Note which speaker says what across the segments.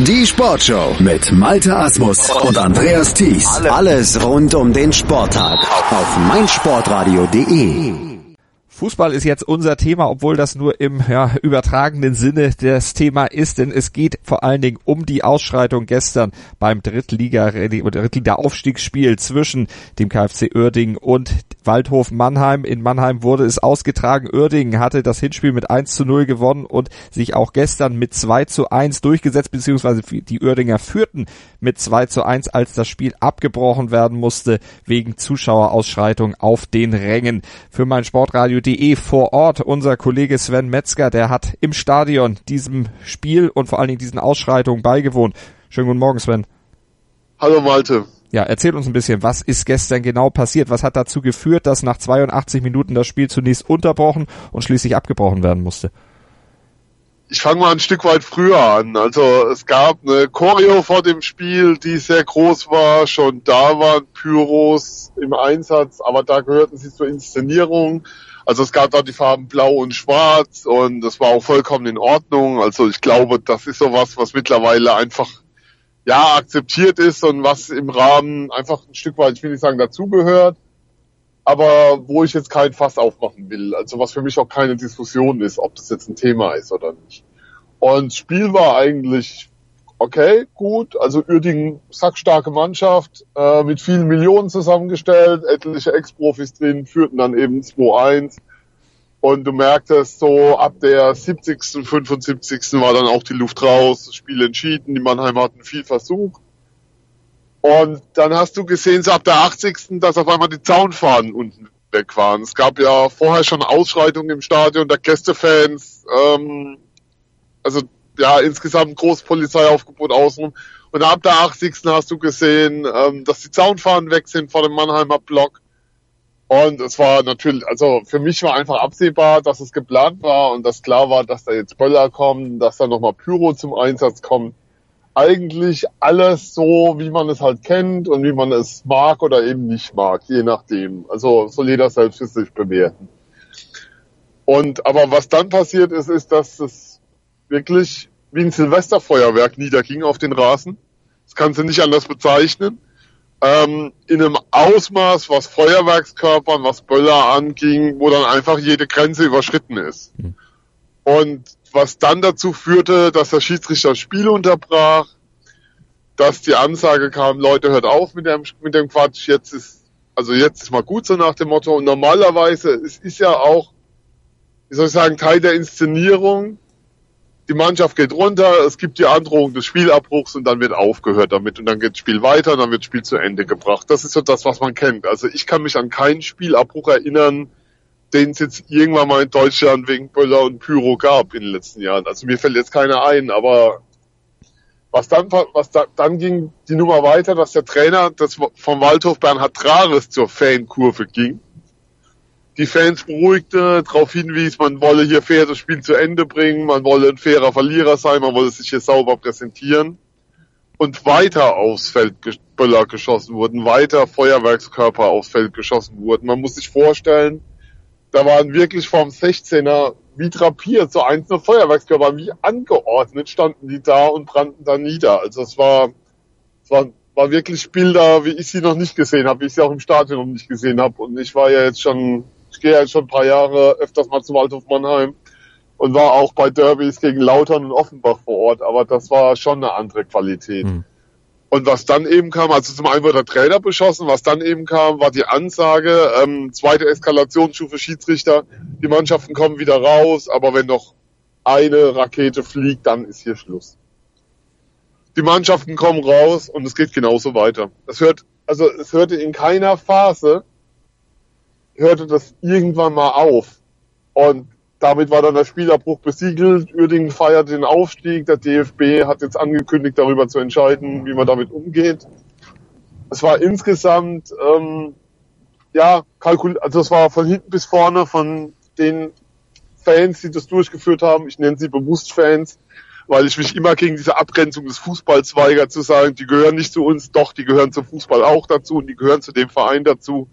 Speaker 1: Die Sportshow mit Malte Asmus und Andreas Thies. Alles rund um den Sporttag auf meinsportradio.de.
Speaker 2: Fußball ist jetzt unser Thema, obwohl das nur im übertragenen Sinne das Thema ist, denn es geht vor allen Dingen um die Ausschreitung gestern beim Drittliga-Aufstiegsspiel zwischen dem KfC Uerdingen und Waldhof Mannheim. In Mannheim wurde es ausgetragen. Uerdingen hatte das Hinspiel mit 1:0 gewonnen und sich auch gestern mit 2:1 durchgesetzt, beziehungsweise die Uerdinger führten mit 2:1, als das Spiel abgebrochen werden musste wegen Zuschauerausschreitung auf den Rängen. Für meinsportradio.de vor Ort unser Kollege Sven Metzger, der hat im Stadion diesem Spiel und vor allen Dingen diesen Ausschreitungen beigewohnt. Schönen guten Morgen, Sven.
Speaker 3: Hallo Malte.
Speaker 2: Ja, erzähl uns ein bisschen, was ist gestern genau passiert? Was hat dazu geführt, dass nach 82 Minuten das Spiel zunächst unterbrochen und schließlich abgebrochen werden musste?
Speaker 3: Ich fange mal ein Stück weit früher an. Also es gab eine Choreo vor dem Spiel, die sehr groß war. Schon da waren Pyros im Einsatz, aber da gehörten sie zur Inszenierung. Also es gab da die Farben Blau und Schwarz und das war auch vollkommen in Ordnung. Also ich glaube, das ist sowas, was mittlerweile einfach akzeptiert ist und was im Rahmen einfach ein Stück weit, ich will nicht sagen dazugehört, aber wo ich jetzt kein Fass aufmachen will. Also was für mich auch keine Diskussion ist, ob das jetzt ein Thema ist oder nicht. Und das Spiel war eigentlich okay, gut. Also Uerdingen, sackstarke Mannschaft, mit vielen Millionen zusammengestellt, etliche Ex-Profis drin, führten dann eben 2:1. Und du merktest so, ab der 70., 75. war dann auch die Luft raus, das Spiel entschieden, die Mannheimer hatten viel Versuch. Und dann hast du gesehen, so ab der 80., dass auf einmal die Zaunfahnen unten weg waren. Es gab ja vorher schon Ausschreitungen im Stadion der Gästefans, insgesamt großes Polizeiaufgebot außenrum. Und ab der 80. hast du gesehen, dass die Zaunfahnen weg sind vor dem Mannheimer Block. Und es war natürlich, also für mich war einfach absehbar, dass es geplant war und dass klar war, dass da jetzt Böller kommen, dass da nochmal Pyro zum Einsatz kommt. Eigentlich alles so, wie man es halt kennt und wie man es mag oder eben nicht mag, je nachdem. Also soll jeder selbst für sich bewerten. Aber was dann passiert ist, dass es wirklich wie ein Silvesterfeuerwerk niederging auf den Rasen. Das kannst du nicht anders bezeichnen. In einem Ausmaß, was Feuerwerkskörpern, was Böller anging, wo dann einfach jede Grenze überschritten ist. Und was dann dazu führte, dass der Schiedsrichter das Spiel unterbrach, dass die Ansage kam, Leute, hört auf mit dem Quatsch, jetzt ist mal gut, so nach dem Motto. Und normalerweise, es ist ja auch, Teil der Inszenierung. Die Mannschaft geht runter, es gibt die Androhung des Spielabbruchs und dann wird aufgehört damit und dann geht das Spiel weiter und dann wird das Spiel zu Ende gebracht. Das ist so das, was man kennt. Also ich kann mich an keinen Spielabbruch erinnern, den es jetzt irgendwann mal in Deutschland wegen Böller und Pyro gab in den letzten Jahren. Also mir fällt jetzt keiner ein, aber dann ging die Nummer weiter, dass der Trainer vom Waldhof Bernhard Trares zur Fankurve ging. Die Fans beruhigte, darauf hinwies, man wolle hier fair das Spiel zu Ende bringen, man wolle ein fairer Verlierer sein, man wolle sich hier sauber präsentieren. Und weiter aufs Feld Böller geschossen wurden, weiter Feuerwerkskörper aufs Feld geschossen wurden. Man muss sich vorstellen, da waren wirklich vom 16er wie drapiert, so einzelne Feuerwerkskörper, wie angeordnet standen die da und brannten da nieder. Also es war wirklich Bilder, wie ich sie noch nicht gesehen habe, wie ich sie auch im Stadion noch nicht gesehen habe. Und ich gehe ja jetzt schon ein paar Jahre öfters mal zum Waldhof Mannheim und war auch bei Derbys gegen Lautern und Offenbach vor Ort, aber das war schon eine andere Qualität. Und was dann eben kam, also zum einen wurde der Trainer beschossen, was dann eben kam, war die Ansage, zweite Eskalationsstufe Schiedsrichter, die Mannschaften kommen wieder raus, aber wenn noch eine Rakete fliegt, dann ist hier Schluss. Die Mannschaften kommen raus und es geht genauso weiter. Es hörte in keiner Phase, hörte das irgendwann mal auf. Und damit war dann der Spielabbruch besiegelt. Uerdingen feiert den Aufstieg. Der DFB hat jetzt angekündigt, darüber zu entscheiden, wie man damit umgeht. Es war insgesamt, also es war von hinten bis vorne von den Fans, die das durchgeführt haben. Ich nenne sie bewusst Fans, weil ich mich immer gegen diese Abgrenzung des Fußballs weigere, zu sagen, die gehören nicht zu uns, doch, die gehören zum Fußball auch dazu und die gehören zu dem Verein dazu.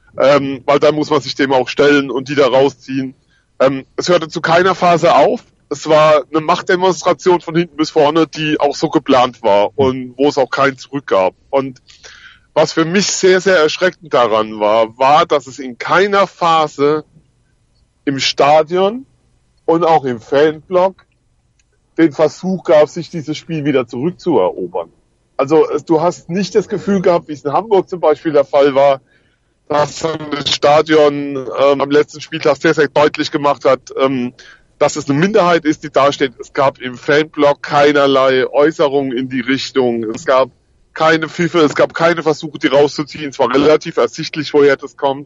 Speaker 3: Weil dann muss man sich dem auch stellen und die da rausziehen. Es hörte zu keiner Phase auf. es war eine Machtdemonstration von hinten bis vorne, die auch so geplant war und wo es auch kein Zurück gab. Und was für mich sehr, sehr erschreckend daran war, dass es in keiner Phase im Stadion und auch im Fanblock den Versuch gab, sich dieses Spiel wieder zurückzuerobern. Also du hast nicht das Gefühl gehabt, wie es in Hamburg zum Beispiel der Fall war, dass das Stadion am letzten Spieltag sehr, sehr deutlich gemacht hat, dass es eine Minderheit ist, die dasteht. Es gab im Fanblock keinerlei Äußerungen in die Richtung. Es gab keine Pfiffe, es gab keine Versuche, die rauszuziehen. Es war relativ ersichtlich, woher das kommt.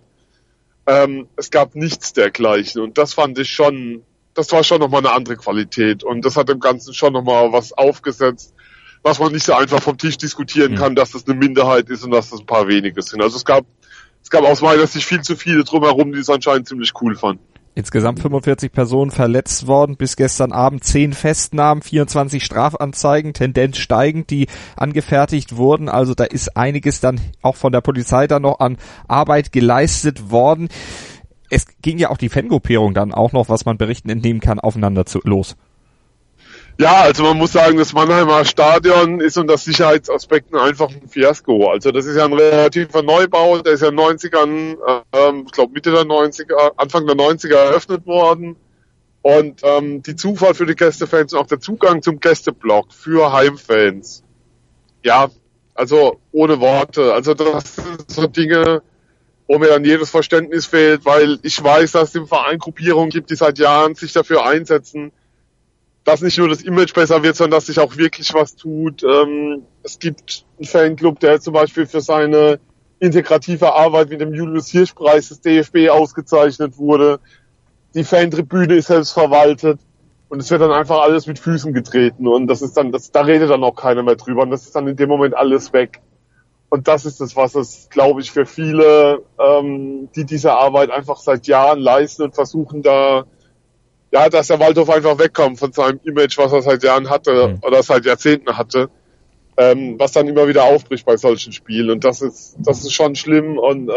Speaker 3: Es gab nichts dergleichen. Und das fand ich schon, das war schon nochmal eine andere Qualität. Und das hat dem Ganzen schon nochmal was aufgesetzt, was man nicht so einfach vom Tisch diskutieren kann, dass das eine Minderheit ist und dass das ein paar wenige sind. Also es gab aus meiner Sicht viel zu viele drumherum, die es anscheinend ziemlich cool fanden.
Speaker 2: Insgesamt 45 Personen verletzt worden, bis gestern Abend 10 Festnahmen, 24 Strafanzeigen, Tendenz steigend, die angefertigt wurden. Also da ist einiges dann auch von der Polizei dann noch an Arbeit geleistet worden. Es ging ja auch die Fangruppierung dann auch noch, was man Berichten entnehmen kann, aufeinander los.
Speaker 3: Ja, also man muss sagen, das Mannheimer Stadion ist unter Sicherheitsaspekten einfach ein Fiasko. Also das ist ja ein relativer Neubau, der ist ja in den 90ern, ich glaube Mitte der 90er, Anfang der 90er eröffnet worden. Und die Zufahrt für die Gästefans und auch der Zugang zum Gästeblock für Heimfans, ja, also ohne Worte. Also das sind so Dinge, wo mir dann jedes Verständnis fehlt, weil ich weiß, dass es im Verein Gruppierungen gibt, die seit Jahren sich dafür einsetzen, dass nicht nur das Image besser wird, sondern dass sich auch wirklich was tut. Es gibt einen Fanclub, der zum Beispiel für seine integrative Arbeit mit dem Julius-Hirsch-Preis des DFB ausgezeichnet wurde. Die Fantribüne ist selbst verwaltet und es wird dann einfach alles mit Füßen getreten und das ist dann, da redet dann auch keiner mehr drüber und das ist dann in dem Moment alles weg. Und das ist das, was es, glaube ich, für viele, die diese Arbeit einfach seit Jahren leisten und versuchen da, ja, dass der Waldhof einfach wegkommt von seinem Image, was er seit Jahren hatte oder seit Jahrzehnten hatte, was dann immer wieder aufbricht bei solchen Spielen. Und das ist schon schlimm. Und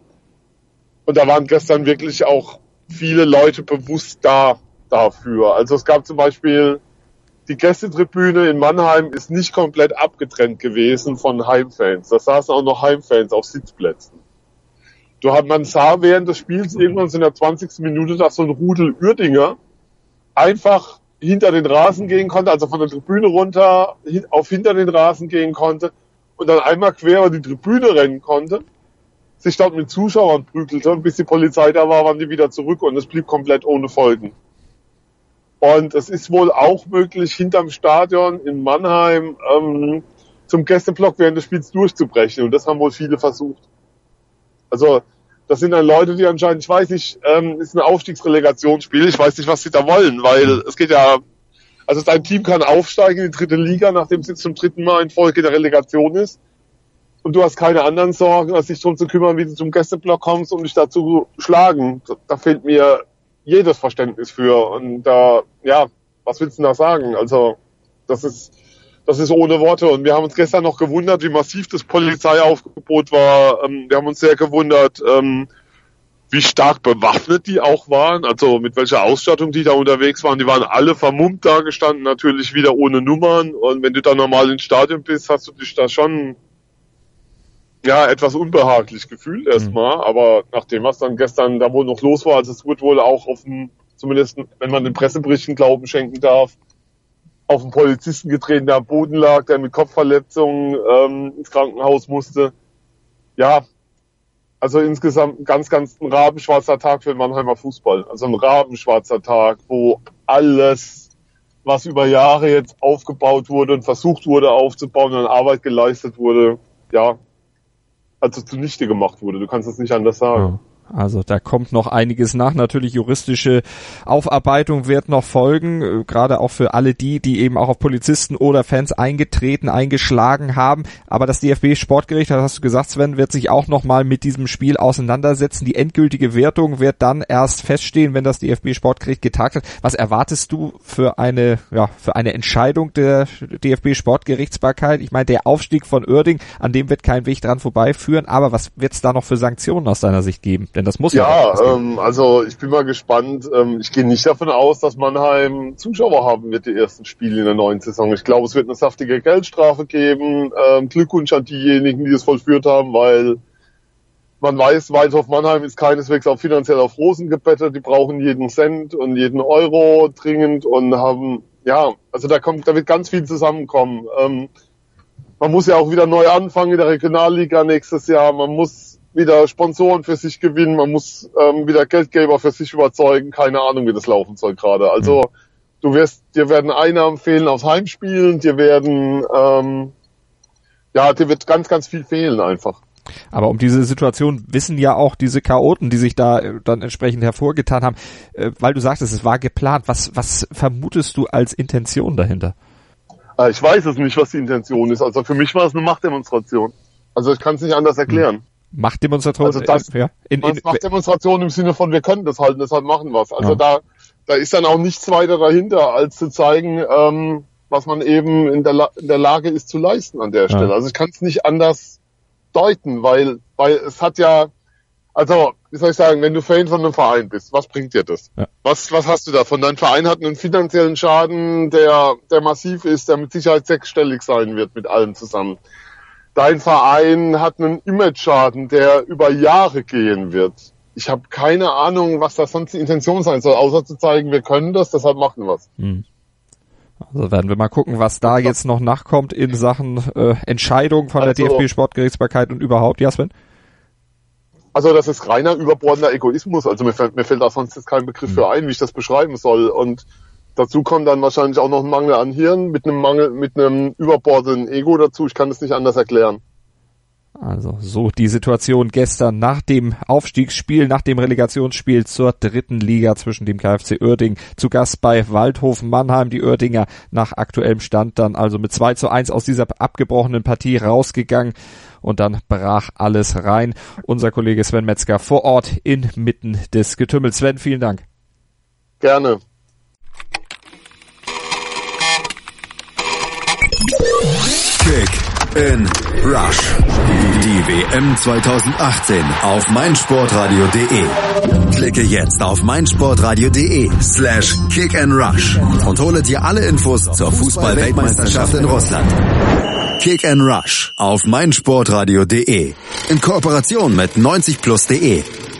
Speaker 3: da waren gestern wirklich auch viele Leute bewusst dafür. Also es gab zum Beispiel die Gästetribüne in Mannheim ist nicht komplett abgetrennt gewesen von Heimfans. Da saßen auch noch Heimfans auf Sitzplätzen. Man sah während des Spiels irgendwann so in der 20. Minute, dass so ein Rudel Uerdinger einfach hinter den Rasen gehen konnte, also von der Tribüne runter auf hinter den Rasen gehen konnte und dann einmal quer über die Tribüne rennen konnte, sich dort mit Zuschauern prügelte und bis die Polizei da war, waren die wieder zurück und es blieb komplett ohne Folgen. Und es ist wohl auch möglich, hinterm Stadion in Mannheim zum Gästeblock während des Spiels durchzubrechen und das haben wohl viele versucht. Also das sind dann Leute, die anscheinend, ich weiß nicht, ist ein Aufstiegsrelegationsspiel, ich weiß nicht, was sie da wollen, weil es geht ja, also dein Team kann aufsteigen in die 3. Liga, nachdem es jetzt zum 3. Mal in Folge der Relegation ist und du hast keine anderen Sorgen, als dich darum zu kümmern, wie du zum Gästeblock kommst, um dich da zu schlagen. Da fehlt mir jedes Verständnis für und da, ja, was willst du da sagen? Also das ist ohne Worte. Und wir haben uns gestern noch gewundert, wie massiv das Polizeiaufgebot war. Wir haben uns sehr gewundert, wie stark bewaffnet die auch waren, also mit welcher Ausstattung die da unterwegs waren. Die waren alle vermummt da gestanden, natürlich wieder ohne Nummern. Und wenn du da normal ins Stadion bist, hast du dich da schon ja etwas unbehaglich gefühlt erstmal. Aber nachdem was dann gestern da wohl noch los war, also es wurde wohl auch zumindest wenn man den Presseberichten Glauben schenken darf, auf einen Polizisten getreten, der am Boden lag, der mit Kopfverletzungen ins Krankenhaus musste. Ja, also insgesamt ein ganz ein rabenschwarzer Tag für den Mannheimer Fußball. Also ein rabenschwarzer Tag, wo alles, was über Jahre jetzt aufgebaut wurde und versucht wurde aufzubauen und an Arbeit geleistet wurde, ja, also zunichte gemacht wurde. Du kannst es nicht anders sagen.
Speaker 2: Ja. Also da kommt noch einiges nach. Natürlich juristische Aufarbeitung wird noch folgen, gerade auch für alle die eben auch auf Polizisten oder Fans eingeschlagen haben. Aber das DFB-Sportgericht, das hast du gesagt, Sven, wird sich auch nochmal mit diesem Spiel auseinandersetzen. Die endgültige Wertung wird dann erst feststehen, wenn das DFB-Sportgericht getagt hat. Was erwartest du für eine Entscheidung der DFB-Sportgerichtsbarkeit? Ich meine, der Aufstieg von Uerdingen, an dem wird kein Weg dran vorbeiführen. Aber was wird es da noch für Sanktionen aus deiner Sicht geben? Denn das muss
Speaker 3: also ich bin mal gespannt. Ich gehe nicht davon aus, dass Mannheim Zuschauer haben wird, die ersten Spiele in der neuen Saison. Ich glaube, es wird eine saftige Geldstrafe geben. Glückwunsch an diejenigen, die es vollführt haben, weil man weiß, Waldhof Mannheim ist keineswegs auch finanziell auf Rosen gebettet. Die brauchen jeden Cent und jeden Euro dringend und haben, also da wird ganz viel zusammenkommen. Man muss ja auch wieder neu anfangen in der Regionalliga nächstes Jahr. Man muss wieder Sponsoren für sich gewinnen. Man muss wieder Geldgeber für sich überzeugen. Keine Ahnung, wie das laufen soll gerade. Also dir werden Einnahmen fehlen aus Heimspielen. Dir wird ganz, ganz viel fehlen einfach.
Speaker 2: Aber um diese Situation wissen ja auch diese Chaoten, die sich da dann entsprechend hervorgetan haben, weil du sagtest, es war geplant. Was vermutest du als Intention dahinter?
Speaker 3: Ich weiß es nicht, was die Intention ist. Also für mich war es eine Machtdemonstration. Also ich kann es nicht anders erklären.
Speaker 2: Machtdemonstration?
Speaker 3: Also Machtdemonstration im Sinne von, wir können das halten, deshalb machen wir es. Also da ist dann auch nichts weiter dahinter, als zu zeigen, was man eben in der Lage ist zu leisten an der Stelle. Also ich kann es nicht anders deuten, weil es hat ja, also wie soll ich sagen, wenn du Fan von einem Verein bist, was bringt dir das? Ja. Was hast du davon? Dein Verein hat einen finanziellen Schaden, der massiv ist, der mit Sicherheit sechsstellig sein wird mit allem zusammen. Dein Verein hat einen Image-Schaden, der über Jahre gehen wird. Ich habe keine Ahnung, was da sonst die Intention sein soll, außer zu zeigen, wir können das, deshalb machen wir es.
Speaker 2: Also werden wir mal gucken, was da jetzt noch nachkommt in Sachen Entscheidung von der DFB-Sportgerichtsbarkeit und überhaupt. Ja, Sven?
Speaker 3: Also das ist reiner überbordender Egoismus. Also mir fällt da sonst jetzt kein Begriff für ein, wie ich das beschreiben soll. Und dazu kommt dann wahrscheinlich auch noch ein Mangel an Hirn mit einem überbordenden Ego dazu. Ich kann das nicht anders erklären.
Speaker 2: Also so die Situation gestern nach dem Aufstiegsspiel, nach dem Relegationsspiel zur 3. Liga zwischen dem KFC Uerdingen zu Gast bei Waldhof Mannheim. Die Uerdinger nach aktuellem Stand dann also mit 2:1 aus dieser abgebrochenen Partie rausgegangen und dann brach alles rein. Unser Kollege Sven Metzger vor Ort inmitten des Getümmels. Sven, vielen Dank.
Speaker 3: Gerne.
Speaker 1: Kick in Rush. Die WM 2018 auf meinsportradio.de. Klicke jetzt auf meinsportradio.de/kickandrush und hole dir alle Infos zur Fußball-Weltmeisterschaft in Russland. Kick and Rush auf meinsportradio.de. In Kooperation mit 90plus.de.